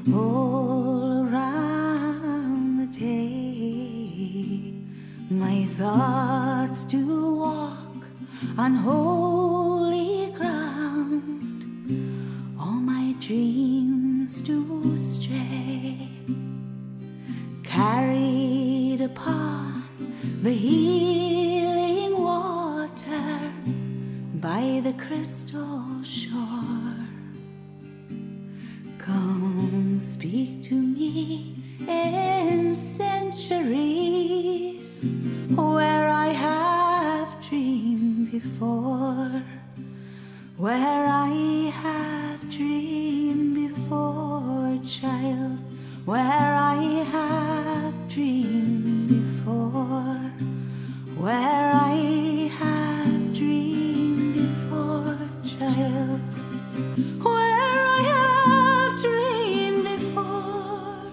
all around the day. My thoughts do walk on holy ground, all my dreams do stray, carried upon the healing water by the crystal shore. Come speak to me in centuries where I have dreamed before, where I have dreamed before, child, where I have dreamed before, where I have dreamed before, child, where I have dreamed before.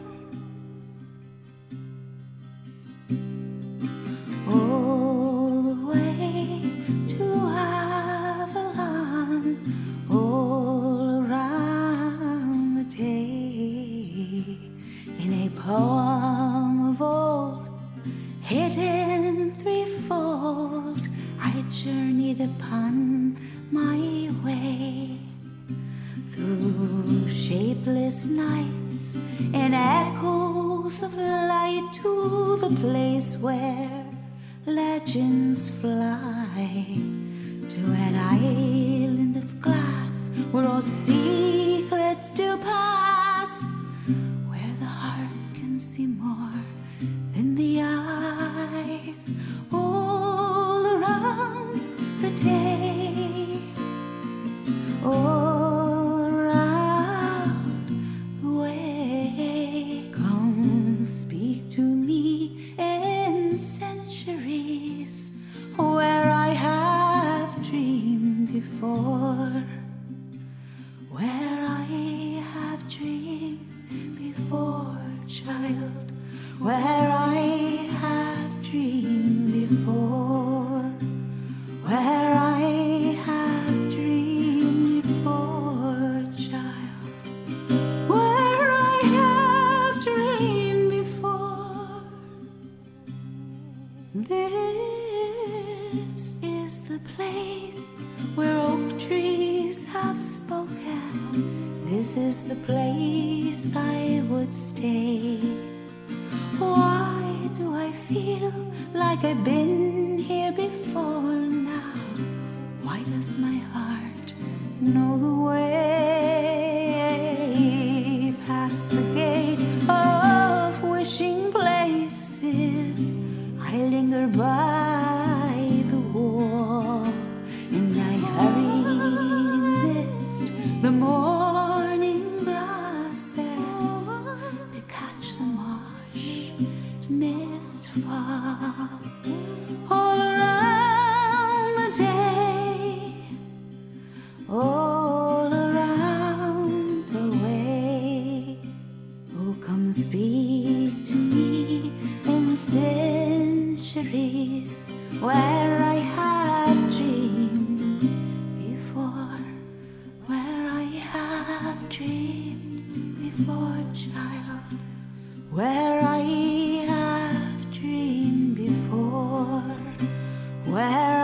All the way to Avalon, all around the day, in a poem of old, hidden threefold, I journeyed upon my way through shapeless nights and echoes of light to the place where legends fly, to an island of glass where all secrets do pass, where the heart can see more than the eyes, all around the day, all around the way. Come speak to me in centuries where I have dreamed before, where I have dreamed before, child, where I have dreamed before, where I have dreamed before, child, where I have dreamed before. This is the place where oak trees have spoken. This is the place I would stay. Why do I feel like I've been here before now? Why does my heart know the way past the gate of wishing places? I linger by the wall and I hurry mist the morning grasses to catch the marsh mist fall. All around the day, all around the way. Oh, come speak to me in centuries where I have dreamed before, where I have dreamed before, child, where I have dreamed before, where